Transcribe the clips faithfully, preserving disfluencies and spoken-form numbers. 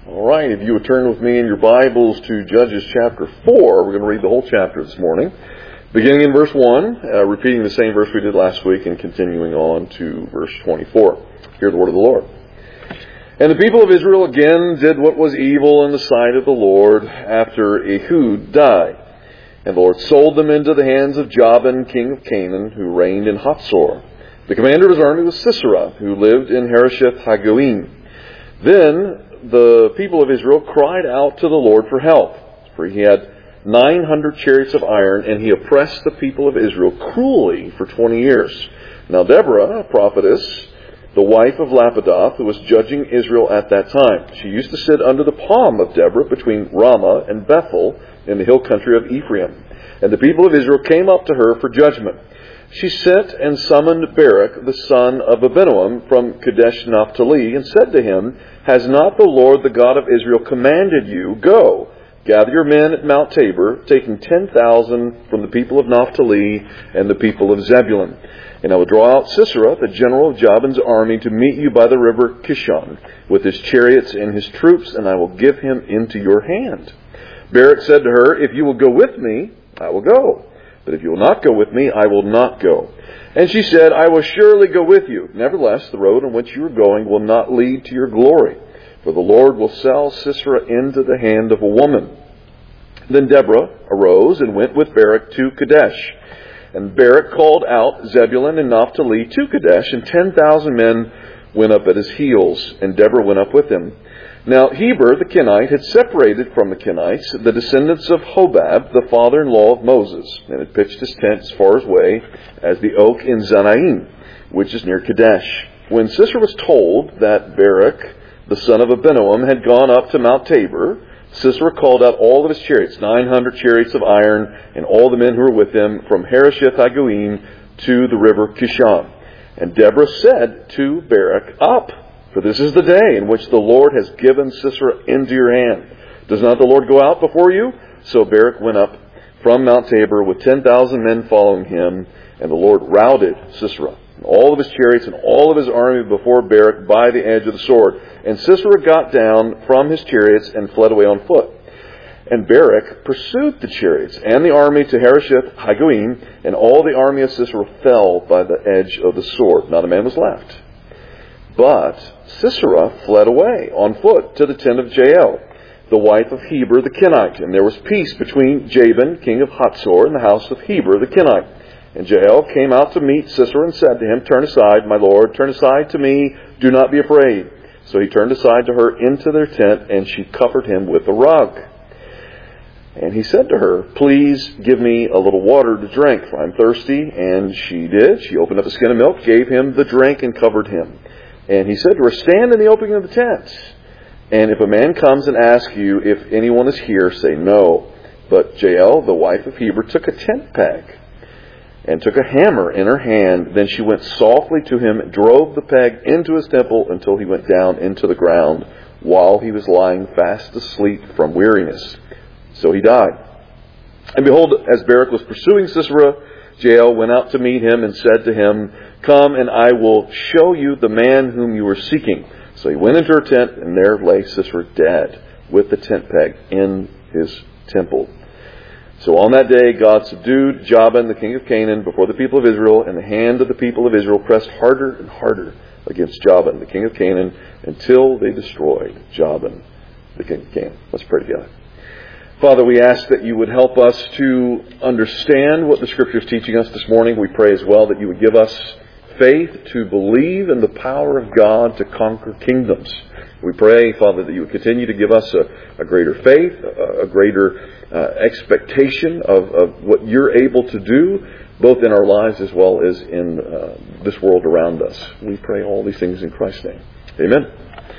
All right, if you would turn with me in your Bibles to Judges chapter four, we're going to read the whole chapter this morning. Beginning in verse one, uh, repeating the same verse we did last week and continuing on to verse twenty-four. Hear the word of the Lord. And the people of Israel again did what was evil in the sight of the Lord after Ehud died. And the Lord sold them into the hands of Jabin, king of Canaan, who reigned in Hatzor. The commander of his army was Sisera, who lived in Harosheth Hagoyim. Then the people of Israel cried out to the Lord for help, for he had nine hundred chariots of iron, and he oppressed the people of Israel cruelly for twenty years. Now Deborah, a prophetess, the wife of Lapidoth, who was judging Israel at that time, she used to sit under the palm of Deborah between Ramah and Bethel in the hill country of Ephraim. And the people of Israel came up to her for judgment. She sent and summoned Barak, the son of Abinoam, from Kadesh Naphtali, and said to him, Has not the Lord, the God of Israel, commanded you, Go, gather your men at Mount Tabor, taking ten thousand from the people of Naphtali and the people of Zebulun. And I will draw out Sisera, the general of Jabin's army, to meet you by the river Kishon, with his chariots and his troops, and I will give him into your hand. Barak said to her, If you will go with me, I will go. But if you will not go with me, I will not go. And she said, I will surely go with you. Nevertheless, the road on which you are going will not lead to your glory, for the Lord will sell Sisera into the hand of a woman. Then Deborah arose and went with Barak to Kadesh. And Barak called out Zebulun and Naphtali to Kadesh, and ten thousand men went up at his heels, and Deborah went up with him. Now Heber the Kenite had separated from the Kenites the descendants of Hobab, the father-in-law of Moses, and had pitched his tent as far away as the oak in Zanaim, which is near Kadesh. When Sisera was told that Barak, the son of Abinoam, had gone up to Mount Tabor, Sisera called out all of his chariots, nine hundred chariots of iron, and all the men who were with him, from Harosheth Hagoyim to the river Kishon. And Deborah said to Barak, Up! For this is the day in which the Lord has given Sisera into your hand. Does not the Lord go out before you? So Barak went up from Mount Tabor with ten thousand men following him, and the Lord routed Sisera, and all of his chariots and all of his army before Barak by the edge of the sword. And Sisera got down from his chariots and fled away on foot. And Barak pursued the chariots and the army to Harosheth Hagoyim, and all the army of Sisera fell by the edge of the sword. Not a man was left. But Sisera fled away on foot to the tent of Jael, the wife of Heber the Kenite. And there was peace between Jabin, king of Hatzor, and the house of Heber the Kenite. And Jael came out to meet Sisera and said to him, Turn aside, my lord, turn aside to me, do not be afraid. So he turned aside to her into their tent, and she covered him with a rug. And he said to her, Please give me a little water to drink, for I'm thirsty. And she did. She opened up a skin of milk, gave him the drink, and covered him. And he said to her, Stand in the opening of the tent. And if a man comes and asks you if anyone is here, say no. But Jael, the wife of Heber, took a tent peg and took a hammer in her hand. Then she went softly to him and drove the peg into his temple until he went down into the ground while he was lying fast asleep from weariness. So he died. And behold, as Barak was pursuing Sisera, Jael went out to meet him and said to him, Come, and I will show you the man whom you are seeking. So he went into her tent, and there lay Sisera dead, with the tent peg in his temple. So on that day God subdued Jabin, the king of Canaan, before the people of Israel, and the hand of the people of Israel pressed harder and harder against Jabin, the king of Canaan, until they destroyed Jabin, the king of Canaan. Let's pray together. Father, we ask that you would help us to understand what the Scripture is teaching us this morning. We pray as well that you would give us faith to believe in the power of God to conquer kingdoms. We pray, Father, that you would continue to give us a, a greater faith, a, a greater uh, expectation of, of what you're able to do, both in our lives as well as in uh, this world around us. We pray all these things in Christ's name. Amen.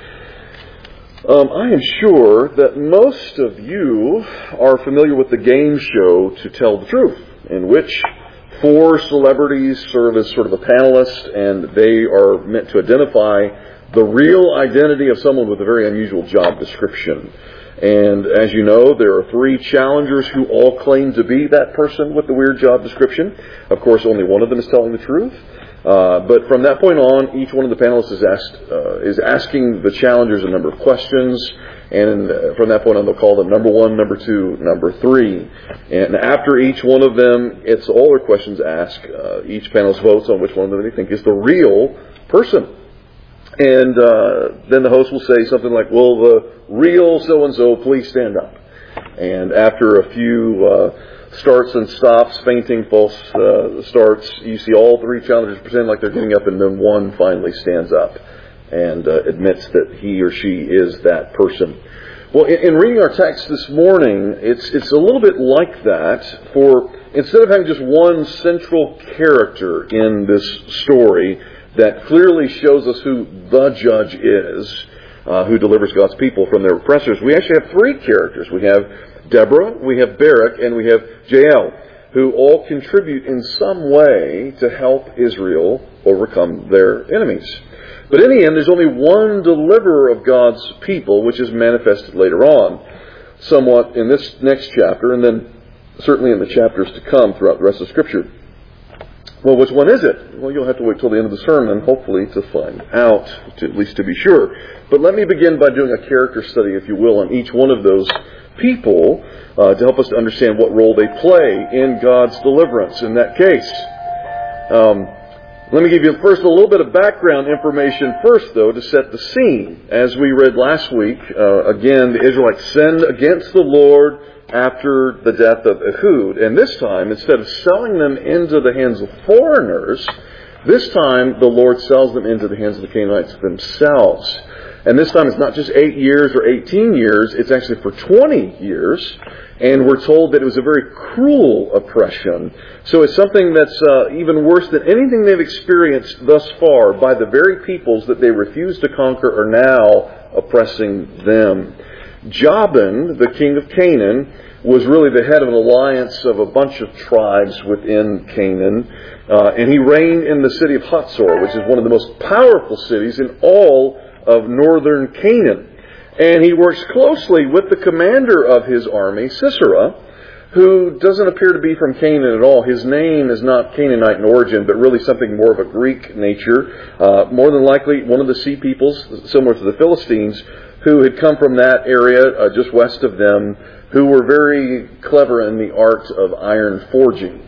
Um, I am sure that most of you are familiar with the game show To Tell the Truth, in which four celebrities serve as sort of a panelist, and they are meant to identify the real identity of someone with a very unusual job description. And as you know, there are three challengers who all claim to be that person with the weird job description. Of course, only one of them is telling the truth. Uh, but from that point on, each one of the panelists is asked uh, is asking the challengers a number of questions. And uh, from that point on, they'll call them number one, number two, number three. And after each one of them, it's all their questions asked. Uh, each panelist votes on which one of them they think is the real person. And uh, then the host will say something like, "Will the real so-and-so please stand up?" And after a few uh, starts and stops, fainting, false uh, starts, you see all three challengers pretend like they're getting up, and then one finally stands up and uh, admits that he or she is that person. Well, in, in reading our text this morning, it's it's a little bit like that. For instead of having just one central character in this story that clearly shows us who the judge is, uh, who delivers God's people from their oppressors, we actually have three characters. We have Deborah, we have Barak, and we have Jael, who all contribute in some way to help Israel overcome their enemies. But in the end, there's only one deliverer of God's people, which is manifested later on, somewhat in this next chapter, and then certainly in the chapters to come throughout the rest of Scripture. Well, which one is it? Well, you'll have to wait till the end of the sermon, hopefully, to find out, to, at least to be sure. But let me begin by doing a character study, if you will, on each one of those people uh, to help us to understand what role they play in God's deliverance in that case. Um, let me give you first a little bit of background information first, though, to set the scene. As we read last week, uh, again, the Israelites sinned against the Lord after the death of Ehud. And this time, instead of selling them into the hands of foreigners, this time the Lord sells them into the hands of the Canaanites themselves. And this time it's not just eight years or eighteen years, it's actually for twenty years. And we're told that it was a very cruel oppression. So it's something that's uh, even worse than anything they've experienced thus far by the very peoples that they refuse to conquer are now oppressing them. Jabin, the king of Canaan, was really the head of an alliance of a bunch of tribes within Canaan. Uh, and he reigned in the city of Hatzor, which is one of the most powerful cities in all of northern Canaan. And he works closely with the commander of his army, Sisera, who doesn't appear to be from Canaan at all. His name is not Canaanite in origin, but really something more of a Greek nature. Uh, more than likely one of the sea peoples, similar to the Philistines, who had come from that area uh, just west of them, who were very clever in the art of iron forging.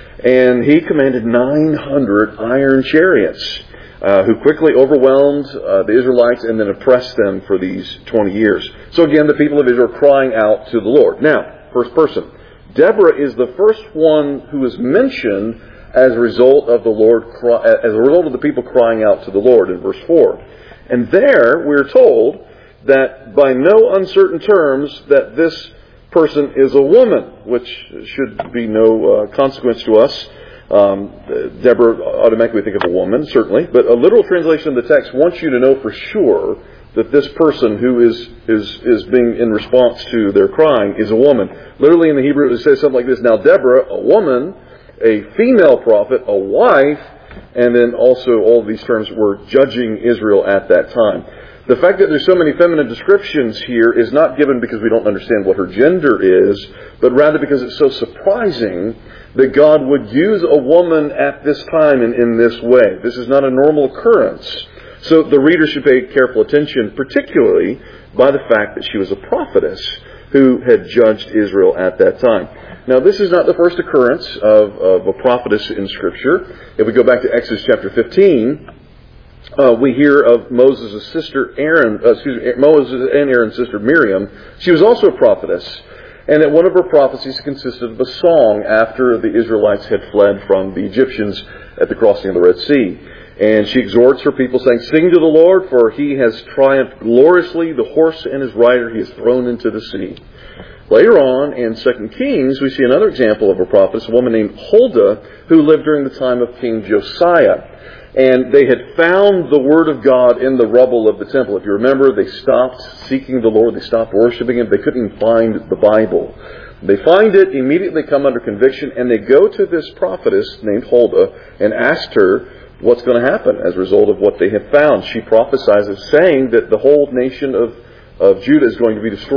And he commanded nine hundred iron chariots, uh, who quickly overwhelmed uh, the Israelites and then oppressed them for these twenty years. So again, the people of Israel crying out to the Lord. Now, first person. Deborah is the first one who is mentioned as a result of the Lord, as a result of the people crying out to the Lord in verse four. And there we're told that by no uncertain terms that this person is a woman, which should be no uh, consequence to us. Um, Deborah automatically think of a woman, certainly, but a literal translation of the text wants you to know for sure that this person who is is is being in response to their crying is a woman. Literally in the Hebrew it says something like this: now Deborah, a woman, a female prophet, a wife, and then also all of these terms were judging Israel at that time. The fact that there's so many feminine descriptions here is not given because we don't understand what her gender is, but rather because it's so surprising that God would use a woman at this time and in this way. This is not a normal occurrence. So the reader should pay careful attention, particularly by the fact that she was a prophetess who had judged Israel at that time. Now, this is not the first occurrence of, of a prophetess in Scripture. If we go back to Exodus chapter fifteen, Uh, we hear of Moses' sister Aaron, uh, excuse me, Moses and Aaron's sister Miriam. She was also a prophetess, and that one of her prophecies consisted of a song after the Israelites had fled from the Egyptians at the crossing of the Red Sea. And she exhorts her people, saying, "Sing to the Lord, for he has triumphed gloriously. The horse and his rider he has thrown into the sea." Later on, in Second Kings, we see another example of a prophetess, a woman named Huldah, who lived during the time of King Josiah. And they had found the Word of God in the rubble of the temple. If you remember, they stopped seeking the Lord. They stopped worshiping Him. They couldn't even find the Bible. They find it, immediately come under conviction, and they go to this prophetess named Huldah and asked her what's going to happen as a result of what they have found. She prophesies, saying that the whole nation of, of Judah is going to be destroyed.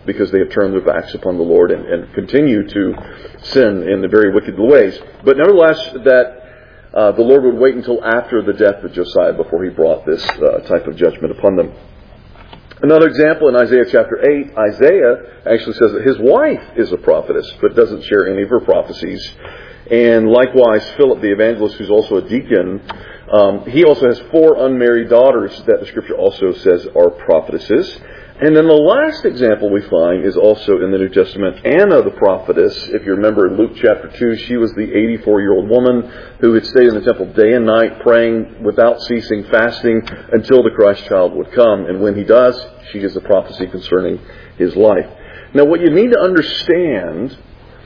because they have turned their backs upon the Lord and, and continue to sin in the very wicked ways. But nevertheless, that uh, the Lord would wait until after the death of Josiah before he brought this uh, type of judgment upon them. Another example in Isaiah chapter eight, Isaiah actually says that his wife is a prophetess, but doesn't share any of her prophecies. And likewise, Philip the evangelist, who's also a deacon, um, he also has four unmarried daughters that the Scripture also says are prophetesses. And then the last example we find is also in the New Testament, Anna the prophetess. If you remember in Luke chapter two, she was the eighty-four-year-old woman who had stayed in the temple day and night, praying without ceasing, fasting, until the Christ child would come. And when he does, she gives a prophecy concerning his life. Now, what you need to understand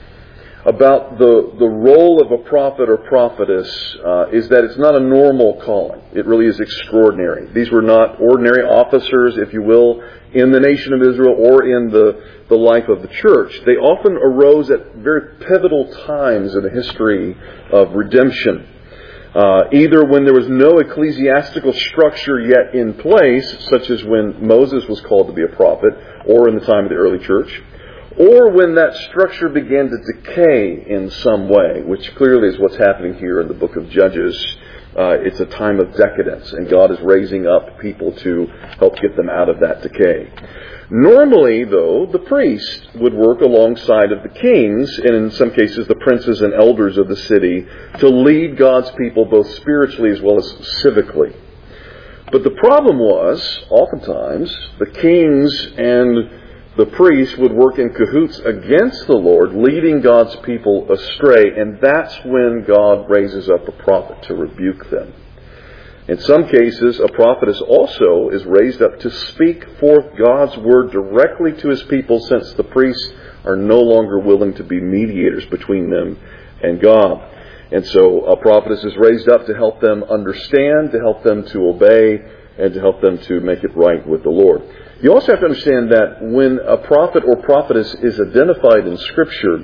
about the, the role of a prophet or prophetess uh, is that it's not a normal calling. It really is extraordinary. These were not ordinary officers, if you will, in the nation of Israel or in the, the life of the church. They often arose at very pivotal times in the history of redemption. Uh, either when there was no ecclesiastical structure yet in place, such as when Moses was called to be a prophet, or in the time of the early church, or when that structure began to decay in some way, which clearly is what's happening here in the book of Judges. Uh, it's a time of decadence, and God is raising up people to help get them out of that decay. Normally, though, the priest would work alongside of the kings, and in some cases the princes and elders of the city, to lead God's people both spiritually as well as civically. But the problem was, oftentimes, the kings and the priests would work in cahoots against the Lord, leading God's people astray, and that's when God raises up a prophet to rebuke them. In some cases, a prophetess also is raised up to speak forth God's word directly to his people, since the priests are no longer willing to be mediators between them and God. And so a prophetess is raised up to help them understand, to help them to obey, and to help them to make it right with the Lord. You also have to understand that when a prophet or prophetess is identified in Scripture,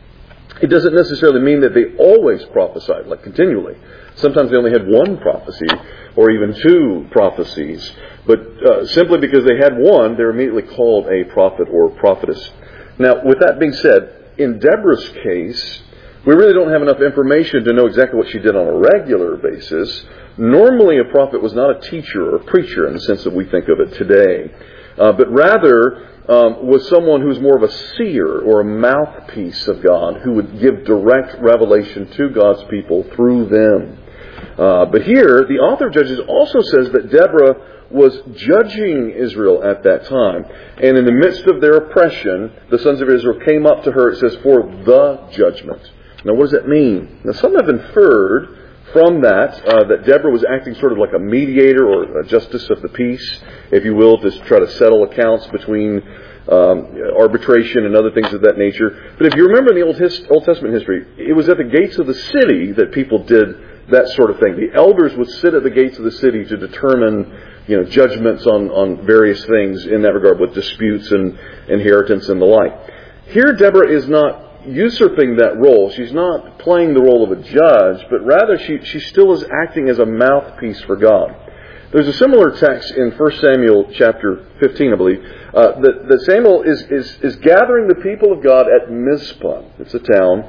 it doesn't necessarily mean that they always prophesied, like continually. Sometimes they only had one prophecy, or even two prophecies. But uh, simply because they had one, they're immediately called a prophet or prophetess. Now, with that being said, in Deborah's case, we really don't have enough information to know exactly what she did on a regular basis. Normally, a prophet was not a teacher or a preacher in the sense that we think of it today. Uh, but rather um, was someone who's more of a seer or a mouthpiece of God, who would give direct revelation to God's people through them. Uh, but here, the author of Judges also says that Deborah was judging Israel at that time. And in the midst of their oppression, the sons of Israel came up to her, it says, for the judgment. Now, what does that mean? Now, some have inferred from that, uh, that Deborah was acting sort of like a mediator or a justice of the peace, if you will, to try to settle accounts between um, arbitration and other things of that nature. But if you remember in the Old, His- Old Testament history, it was at the gates of the city that people did that sort of thing. The elders would sit at the gates of the city to determine, you know, judgments on, on various things in that regard, with disputes and inheritance and the like. Here, Deborah is not usurping that role. She's not playing the role of a judge, but rather she, she still is acting as a mouthpiece for God. There's a similar text in First Samuel chapter fifteen, I believe, uh, that, that Samuel is, is, is gathering the people of God at Mizpah. It's a town.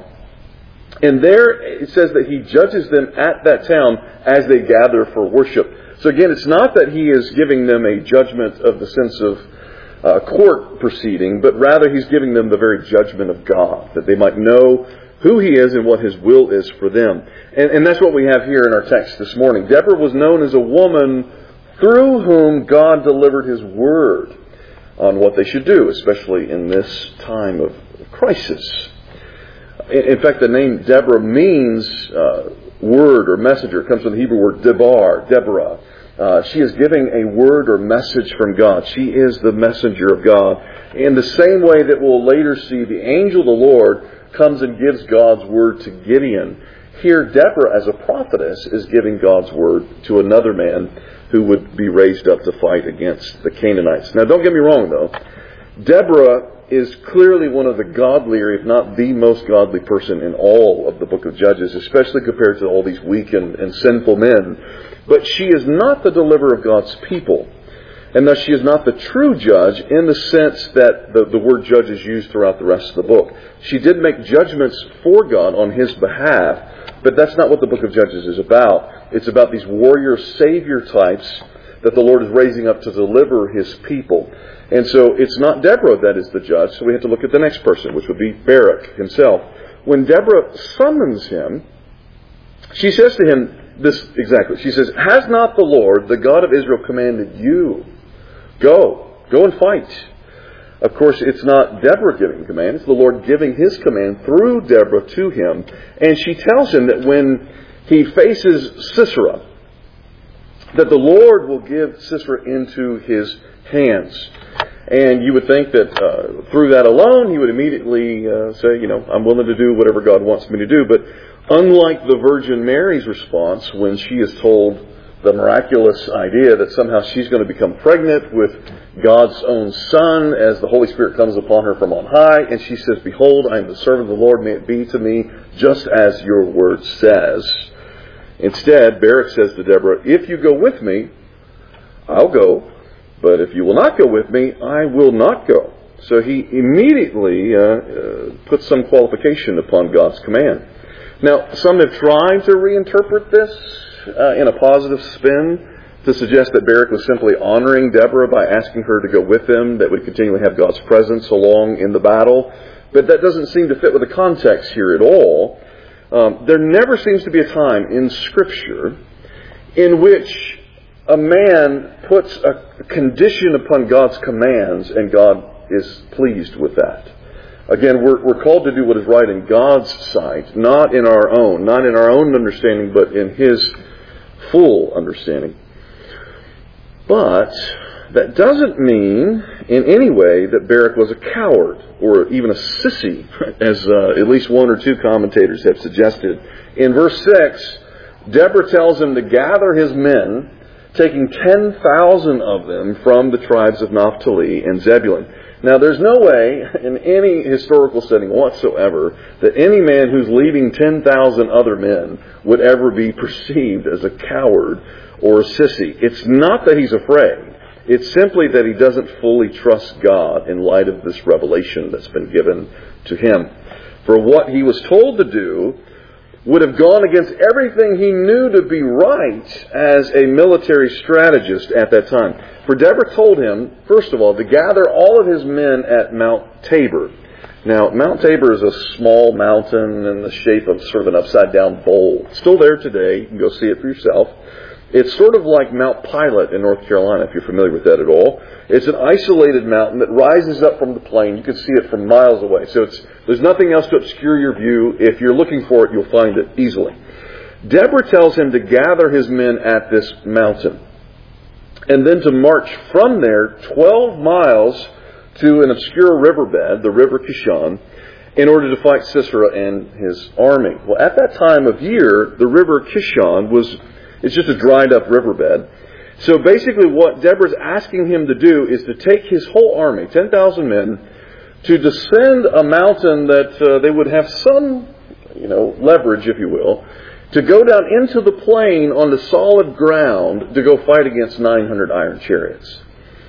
And there it says that he judges them at that town as they gather for worship. So again, it's not that he is giving them a judgment of the sense of Uh, court proceeding, but rather he's giving them the very judgment of God, that they might know who he is and what his will is for them. And, and that's what we have here in our text this morning. Deborah was known as a woman through whom God delivered his word on what they should do, especially in this time of crisis. In, in fact, the name Deborah means uh, word or messenger. It comes from the Hebrew word debar, Deborah. Uh, she is giving a word or message from God. She is the messenger of God. In the same way that we'll later see the angel of the Lord comes and gives God's word to Gideon. Here, Deborah, as a prophetess, is giving God's word to another man who would be raised up to fight against the Canaanites. Now, don't get me wrong, though. Deborah is clearly one of the godlier, if not the most godly person in all of the book of Judges, especially compared to all these weak and, and sinful men. But she is not the deliverer of God's people. And thus she is not the true judge in the sense that the, the word judge is used throughout the rest of the book. She did make judgments for God on His behalf, but that's not what the book of Judges is about. It's about these warrior savior types that the Lord is raising up to deliver His people. And so it's not Deborah that is the judge, so we have to look at the next person, which would be Barak himself. When Deborah summons him, she says to him this exactly. She says, "Has not the Lord, the God of Israel, commanded you? Go, go and fight." Of course, it's not Deborah giving the command. It's the Lord giving His command through Deborah to him. And she tells him that when he faces Sisera, that the Lord will give Sisera into his hands. And you would think that uh, through that alone, he would immediately uh, say, you know, I'm willing to do whatever God wants me to do. But unlike the Virgin Mary's response when she is told the miraculous idea that somehow she's going to become pregnant with God's own Son as the Holy Spirit comes upon her from on high, and she says, "Behold, I am the servant of the Lord, may it be to me just as your word says." Instead, Barak says to Deborah, "If you go with me, I'll go. But if you will not go with me, I will not go." So he immediately uh, uh, puts some qualification upon God's command. Now, some have tried to reinterpret this uh, in a positive spin to suggest that Barak was simply honoring Deborah by asking her to go with him, that would continually have God's presence along in the battle. But that doesn't seem to fit with the context here at all. Um, there never seems to be a time in Scripture in which a man puts a condition upon God's commands and God is pleased with that. Again, we're, we're called to do what is right in God's sight, not in our own, not in our own understanding, but in His full understanding. But that doesn't mean in any way that Barak was a coward or even a sissy, as uh, at least one or two commentators have suggested. In verse six, Deborah tells him to gather his men, taking ten thousand of them from the tribes of Naphtali and Zebulun. Now, there's no way in any historical setting whatsoever that any man who's leading ten thousand other men would ever be perceived as a coward or a sissy. It's not that he's afraid. It's simply that he doesn't fully trust God in light of this revelation that's been given to him. For what he was told to do would have gone against everything he knew to be right as a military strategist at that time. For Deborah told him, first of all, to gather all of his men at Mount Tabor. Now, Mount Tabor is a small mountain in the shape of sort of an upside-down bowl. It's still there today. You can go see it for yourself. It's sort of like Mount Pilot in North Carolina, if you're familiar with that at all. It's an isolated mountain that rises up from the plain. You can see it from miles away. So it's, there's nothing else to obscure your view. If you're looking for it, you'll find it easily. Deborah tells him to gather his men at this mountain, and then to march from there twelve miles to an obscure riverbed, the River Kishon, in order to fight Sisera and his army. Well, at that time of year, the River Kishon was it's just a dried up riverbed. So basically what Deborah's asking him to do is to take his whole army, ten thousand men, to descend a mountain that uh, they would have some, you know, leverage, if you will, to go down into the plain on the solid ground to go fight against nine hundred iron chariots.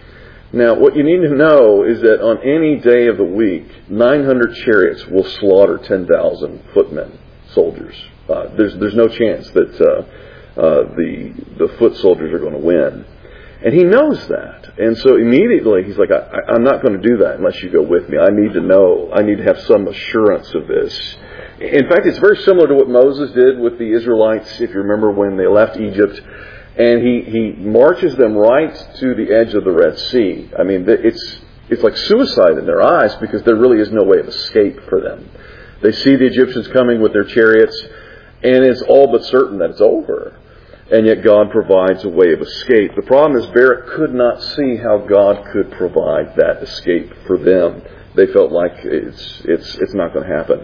Now, what you need to know is that on any day of the week, nine hundred chariots will slaughter ten thousand footmen, soldiers. Uh, there's there's no chance that uh, uh, the the foot soldiers are going to win. And he knows that. And so immediately he's like, I, I'm not going to do that unless you go with me. I need to know. I need to have some assurance of this. In fact, it's very similar to what Moses did with the Israelites, if you remember, when they left Egypt. And he, he marches them right to the edge of the Red Sea. I mean, it's it's like suicide in their eyes because there really is no way of escape for them. They see the Egyptians coming with their chariots, and it's all but certain that it's over. And yet God provides a way of escape. The problem is Barak could not see how God could provide that escape for them. They felt like it's it's it's not going to happen.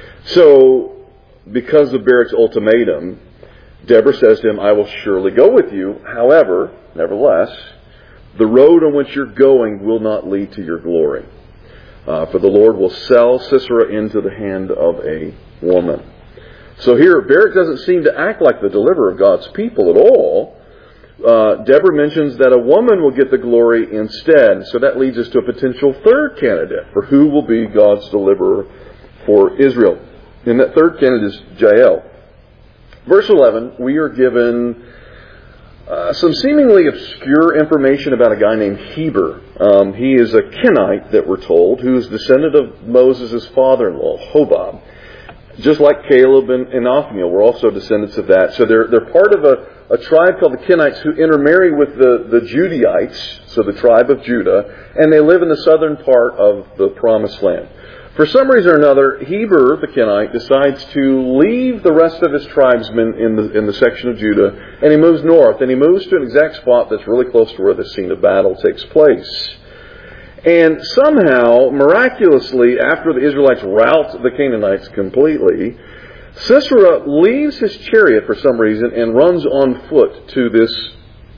So, because of Barak's ultimatum, Deborah says to him, I will surely go with you. However, nevertheless, the road on which you're going will not lead to your glory. Uh, for the Lord will sell Sisera into the hand of a woman. So here, Barak doesn't seem to act like the deliverer of God's people at all, uh, Deborah mentions that a woman will get the glory instead. So that leads us to a potential third candidate for who will be God's deliverer for Israel. And that third candidate is Jael. Verse eleven, we are given uh, some seemingly obscure information about a guy named Heber. Um, he is a Kenite, that we're told, who is descendant of Moses' father-in-law, Hobab. Just like Caleb and, and Othniel were also descendants of that. So they're they're part of a, a tribe called the Kenites who intermarry with the, the Judaites, so the tribe of Judah, and they live in the southern part of the Promised Land. For some reason or another, Heber, the Kenite, decides to leave the rest of his tribesmen in the in the section of Judah, and he moves north, and he moves to an exact spot that's really close to where the scene of battle takes place. And somehow, miraculously, after the Israelites rout the Canaanites completely, Sisera leaves his chariot for some reason and runs on foot to this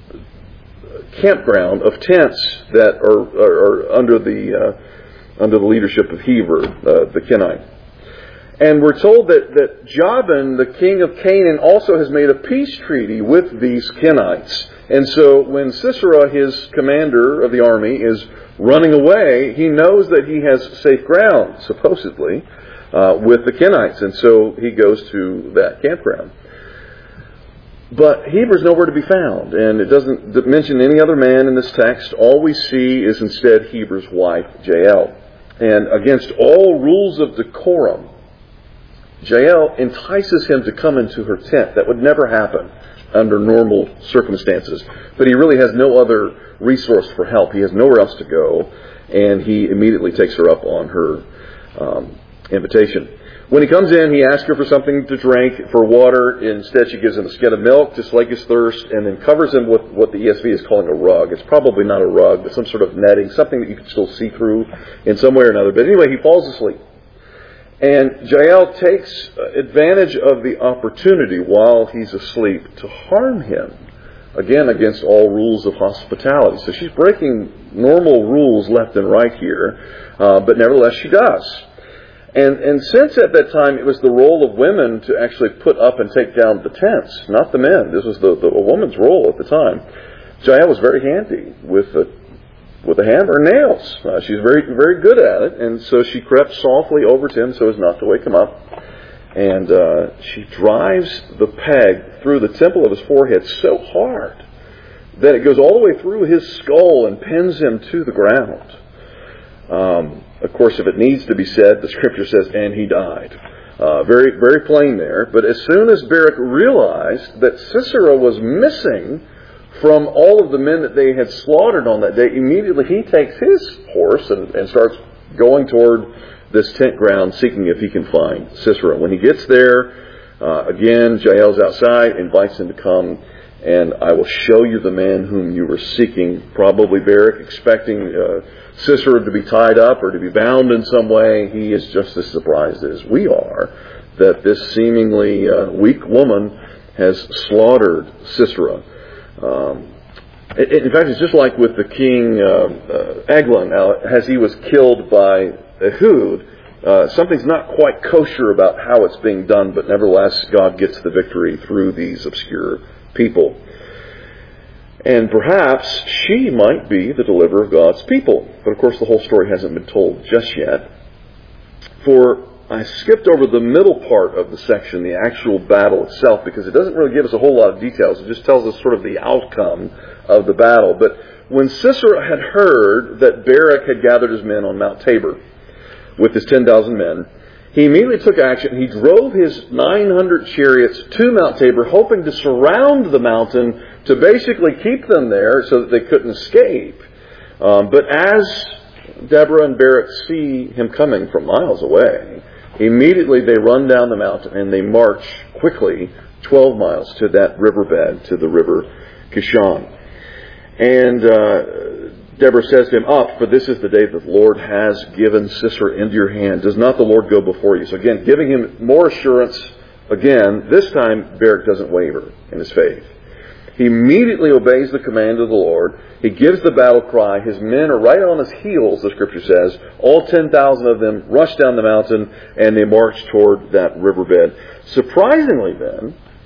campground of tents that are, are, are under the uh, under the leadership of Heber, uh, the Kenite. And we're told that, that Jabin, the king of Canaan, also has made a peace treaty with these Kenites. And so when Sisera, his commander of the army, is running away, he knows that he has safe ground, supposedly, uh, with the Kenites. And so he goes to that campground. But Heber's nowhere to be found, and it doesn't mention any other man in this text. All we see is instead Heber's wife, Jael. And against all rules of decorum, Jael entices him to come into her tent. That would never happen under normal circumstances. But he really has no other resource for help. He has nowhere else to go, and he immediately takes her up on her um, invitation. When he comes in, he asks her for something to drink, for water. Instead, she gives him a skin of milk to slake his thirst, and then covers him with what the E S V is calling a rug. It's probably not a rug, but some sort of netting, something that you can still see through in some way or another. But anyway, he falls asleep. And Jael takes advantage of the opportunity while he's asleep to harm him, again, against all rules of hospitality. So she's breaking normal rules left and right here, uh, but nevertheless she does. And and since at that time it was the role of women to actually put up and take down the tents, not the men. This was the, the a woman's role at the time. Jael was very handy with a with a hammer and nails. Uh, she's very very good at it, and so she crept softly over to him so as not to wake him up. And uh, she drives the peg through the temple of his forehead so hard that it goes all the way through his skull and pins him to the ground. Um, of course, if it needs to be said, the scripture says, and he died. Uh, very, very plain there. But as soon as Barak realized that Sisera was missing from all of the men that they had slaughtered on that day, immediately he takes his horse and, and starts going toward this tent ground, seeking if he can find Sisera. When he gets there, uh, again, Jael's outside, invites him to come, and I will show you the man whom you were seeking. Probably Barak, expecting uh, Sisera to be tied up or to be bound in some way. He is just as surprised as we are that this seemingly uh, weak woman has slaughtered Sisera. Um, in fact, it's just like with the king uh, uh, Eglon. Now, as he was killed by Ehud, uh, something's not quite kosher about how it's being done, but nevertheless, God gets the victory through these obscure people. And perhaps she might be the deliverer of God's people. But of course, the whole story hasn't been told just yet. For I skipped over the middle part of the section, the actual battle itself, because it doesn't really give us a whole lot of details. It just tells us sort of the outcome of the battle. But when Sisera had heard that Barak had gathered his men on Mount Tabor with his ten thousand men, he immediately took action. He drove his nine hundred chariots to Mount Tabor, hoping to surround the mountain to basically keep them there so that they couldn't escape. Um, but as Deborah and Barak see him coming from miles away, immediately they run down the mountain and they march quickly twelve miles to that riverbed, to the river Kishon. And uh, Deborah says to him, "Up, for this is the day that the Lord has given Sisera into your hand. Does not the Lord go before you?" So again, giving him more assurance. Again, this time Barak doesn't waver in his faith. He immediately obeys the command of the Lord. He gives the battle cry. His men are right on his heels, the scripture says. All ten thousand of them rush down the mountain and they march toward that riverbed. Surprisingly then,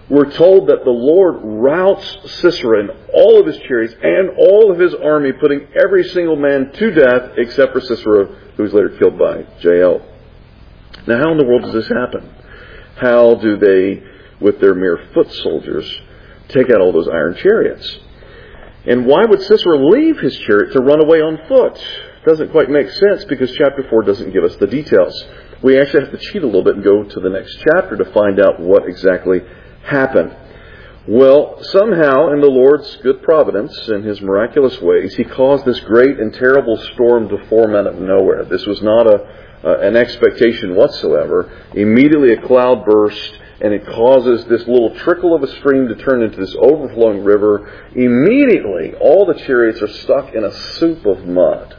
we're told that the Lord routs Sisera and all of his chariots and all of his army, putting every single man to death except for Sisera, who was later killed by Jael. Now, how in the world does this happen? How do they, with their mere foot soldiers, take out all those iron chariots? And why would Sisera leave his chariot to run away on foot? Doesn't quite make sense because chapter four doesn't give us the details. We actually have to cheat a little bit and go to the next chapter to find out what exactly happened. Well, somehow in the Lord's good providence and His miraculous ways, He caused this great and terrible storm to form out of nowhere. This was not a uh, an expectation whatsoever. Immediately a cloud burst, and it causes this little trickle of a stream to turn into this overflowing river. Immediately, all the chariots are stuck in a soup of mud.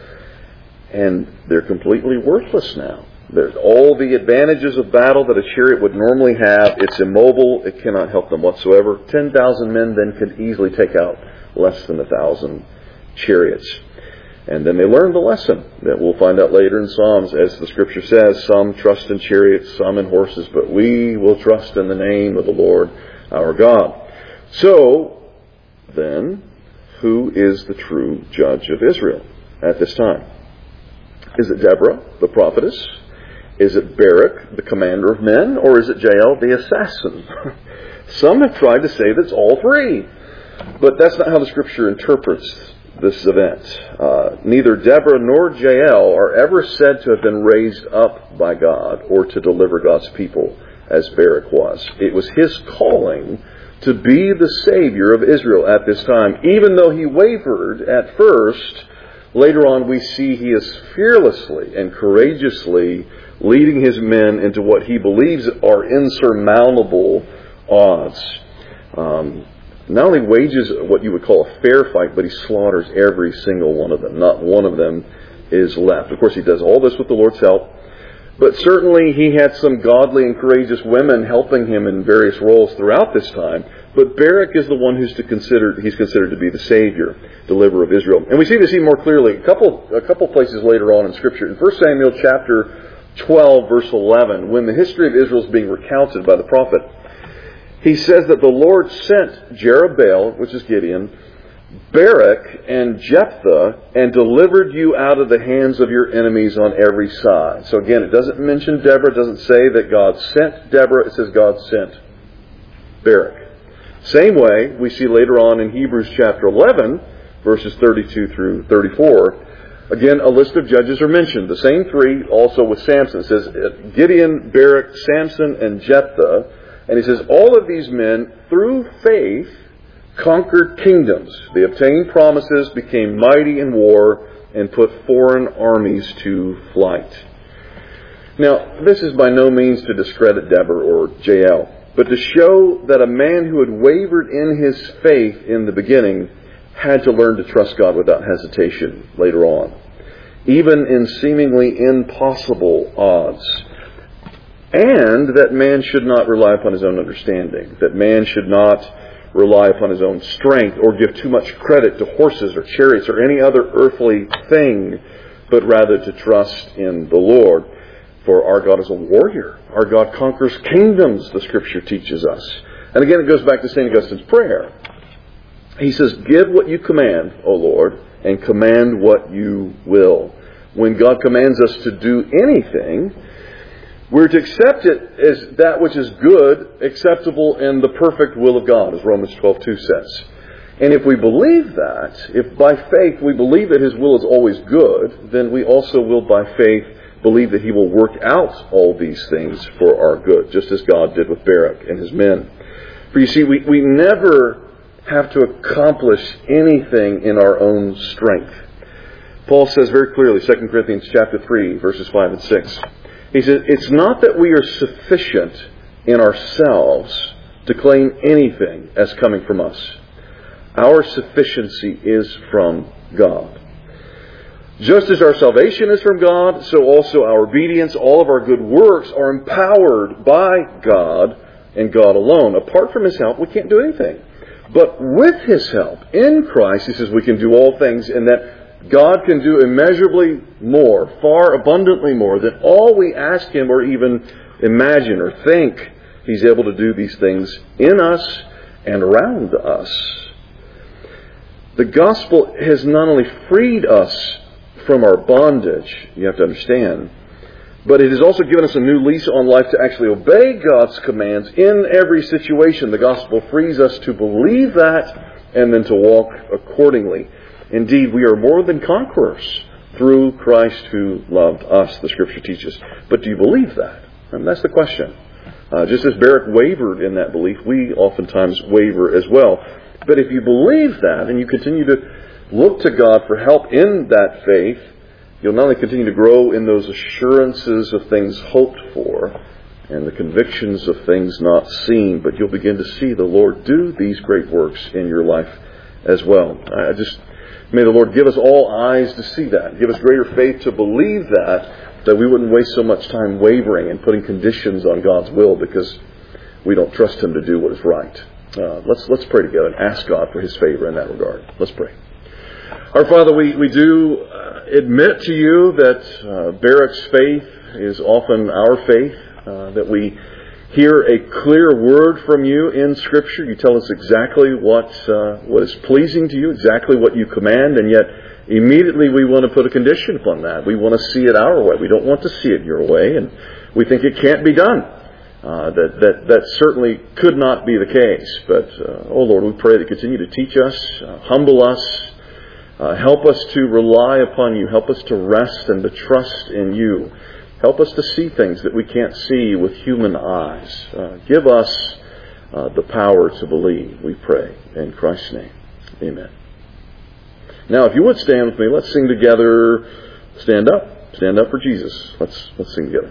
And they're completely worthless now. There's all the advantages of battle that a chariot would normally have. It's immobile. It cannot help them whatsoever. ten thousand men then could easily take out less than a thousand chariots. And then they learned the lesson that we'll find out later in Psalms. As the Scripture says, some trust in chariots, some in horses, but we will trust in the name of the Lord our God. So, then, who is the true judge of Israel at this time? Is it Deborah, the prophetess? Is it Barak, the commander of men? Or is it Jael, the assassin? Some have tried to say that it's all three. But that's not how the Scripture interprets this event. Uh, neither Deborah nor Jael are ever said to have been raised up by God or to deliver God's people as Barak was. It was his calling to be the Savior of Israel at this time. Even though he wavered at first, later on we see he is fearlessly and courageously leading his men into what he believes are insurmountable odds. Um, not only wages what you would call a fair fight, but he slaughters every single one of them. Not one of them is left. Of course, he does all this with the Lord's help. But certainly he had some godly and courageous women helping him in various roles throughout this time. But Barak is the one who's to consider, he's considered to be the Savior, deliverer of Israel. And we see this even more clearly a couple, a couple places later on in Scripture. In First Samuel chapter twelve, verse eleven, when the history of Israel is being recounted by the prophet, he says that the Lord sent Jerubbaal, which is Gideon, Barak and Jephthah, and delivered you out of the hands of your enemies on every side. So again, it doesn't mention Deborah. It doesn't say that God sent Deborah. It says God sent Barak. Same way, we see later on in Hebrews chapter eleven, verses thirty-two through thirty-four, again, a list of judges are mentioned. The same three also with Samson. It says Gideon, Barak, Samson, and Jephthah. And he says, all of these men, through faith, conquered kingdoms. They obtained promises, became mighty in war, and put foreign armies to flight. Now, this is by no means to discredit Deborah or Jael, but to show that a man who had wavered in his faith in the beginning had to learn to trust God without hesitation later on, even in seemingly impossible odds. And that man should not rely upon his own understanding, that man should not rely upon his own strength or give too much credit to horses or chariots or any other earthly thing, but rather to trust in the Lord. For our God is a warrior. Our God conquers kingdoms, the Scripture teaches us. And again, it goes back to Saint Augustine's prayer. He says, give what you command, O Lord, and command what you will. When God commands us to do anything, we're to accept it as that which is good, acceptable, and the perfect will of God, as Romans twelve two says. And if we believe that, if by faith we believe that His will is always good, then we also will by faith believe that He will work out all these things for our good, just as God did with Barak and his men. For you see, we, we never have to accomplish anything in our own strength. Paul says very clearly, Second Corinthians chapter three, verses five and six. He says, it's not that we are sufficient in ourselves to claim anything as coming from us. Our sufficiency is from God. Just as our salvation is from God, so also our obedience, all of our good works are empowered by God and God alone. Apart from His help, we can't do anything. But with His help, in Christ, he says we can do all things, and that God can do immeasurably more, far abundantly more than all we ask Him or even imagine or think. He's able to do these things in us and around us. The gospel has not only freed us from our bondage, you have to understand, but it has also given us a new lease on life to actually obey God's commands in every situation. The gospel frees us to believe that and then to walk accordingly. Indeed, we are more than conquerors through Christ who loved us, the Scripture teaches. But do you believe that? And that's the question. Uh, just as Barak wavered in that belief, we oftentimes waver as well. But if you believe that and you continue to look to God for help in that faith, you'll not only continue to grow in those assurances of things hoped for and the convictions of things not seen, but you'll begin to see the Lord do these great works in your life as well. I just may the Lord give us all eyes to see that. Give us greater faith to believe that, that we wouldn't waste so much time wavering and putting conditions on God's will because we don't trust Him to do what is right. Uh, let's let's pray together and ask God for His favor in that regard. Let's pray. Our Father, we, we do uh, admit to you that uh, Barak's faith is often our faith, uh, that we hear a clear word from you in Scripture. You tell us exactly what uh, what is pleasing to you, exactly what you command, and yet immediately we want to put a condition upon that. We want to see it our way. We don't want to see it your way, and we think it can't be done. Uh, that, that that certainly could not be the case. But, uh, oh Lord, we pray that you continue to teach us, uh, humble us, uh, help us to rely upon you, help us to rest and to trust in you. Help us to see things that we can't see with human eyes. Uh, give us uh, the power to believe, we pray. In Christ's name, amen. Now, if you would stand with me, let's sing together. Stand up. Stand up for Jesus. Let's let's sing together.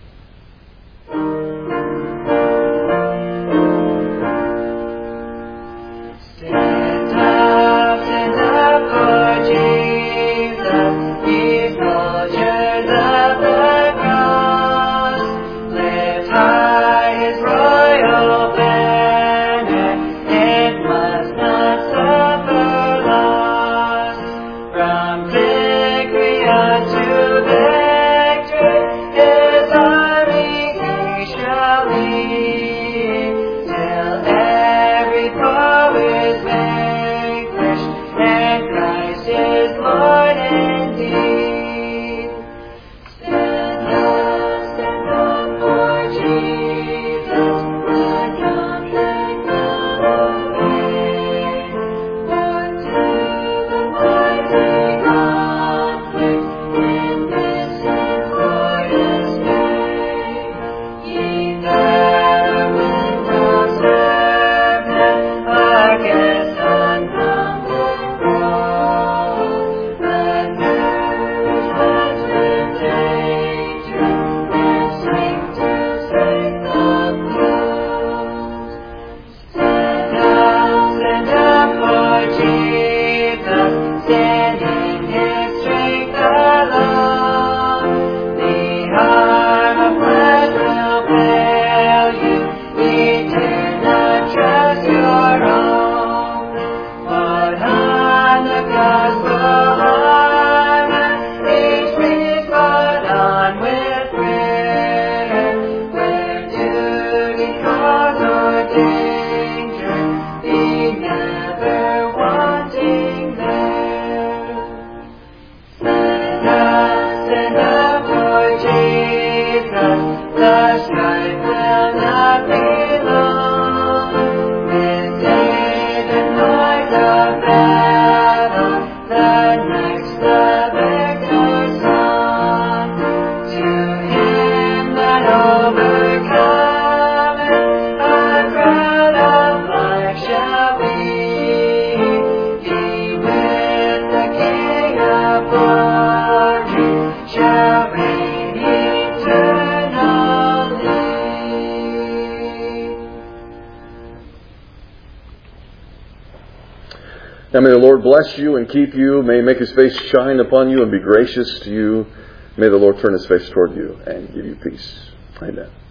Now may the Lord bless you and keep you. May He make His face shine upon you and be gracious to you. May the Lord turn His face toward you and give you peace. Amen.